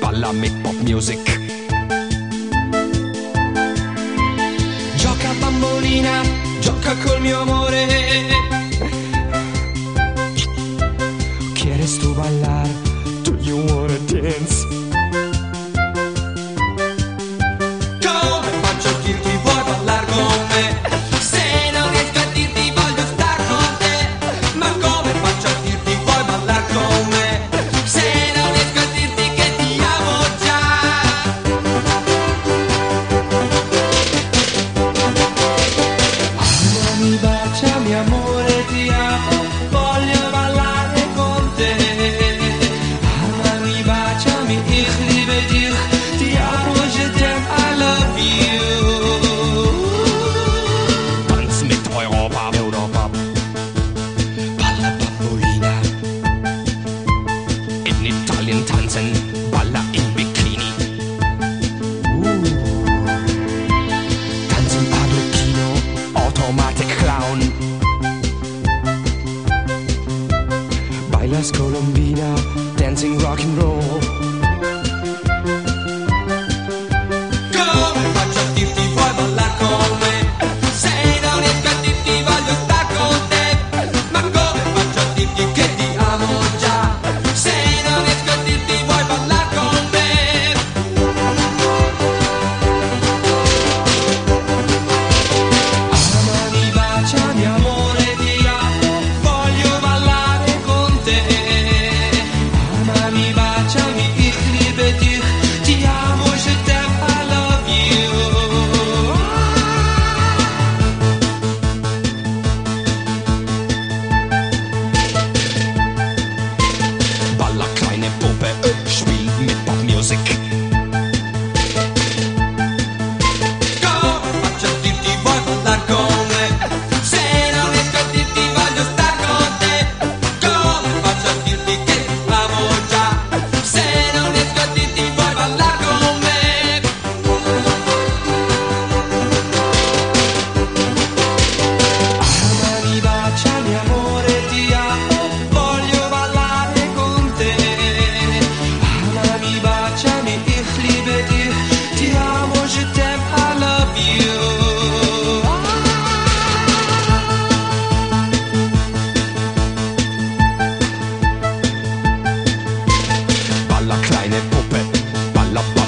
balla mit pop music. Gioca bambolina, gioca col mio amore. ¿Quieres tu bailar? Do you wanna dance? Come faccio a dirti vuoi ballar con me? Se non riesco a dirti voglio star con te. Ma come faccio a dirti vuoi ballar con me? Se non riesco a dirti che ti amo già. Amami, baciami amore, ti amo, voglio ballare con te. Amami, baciami, ich liebe dich, ti amo, je t'aime, I love you. Tanz mit Europa, Europa. Balla bambolina. In Italien tanzen, balla in Bikini. Tanzen Arlecchino, Automatic Clown. Bailas Colombina, dancing rock and roll. Come faccio a dirti vuoi ballar con me? Se non riesco a dirti voglio star con te. Ma come faccio a dirti che ti amo già? Se non riesco a dirti vuoi ballar con me? Amami, baciami amore, ti amo, voglio ballare con te. Amami, baciami, ich liebe dich, ti amo, je t'aime, I love you. Balla kleine Puppe, spiel mit Popmusik. Come faccio a dirti vuoi ballar con me? Se non riesco a dirti voglio star con te. Come faccio a dirti che ti amo già? Se non riesco a dirti vuoi ballar con me? Amami, baciami amore, ti amo, voglio ballare con te. Amami, baciami, ich liebe dich, ti amo, je t'aime, I love you. Balla kleine Puppe, balla